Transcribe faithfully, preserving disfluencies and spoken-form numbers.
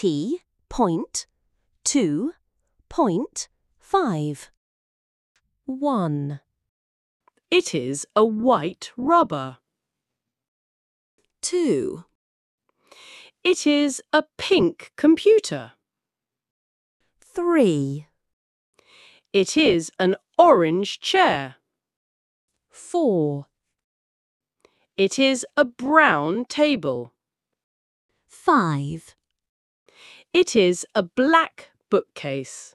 T point two point five. one. It is a white rubber. two. It is a pink computer. three. It is an orange chair. four. It is a brown table. five. It is a black bookcase.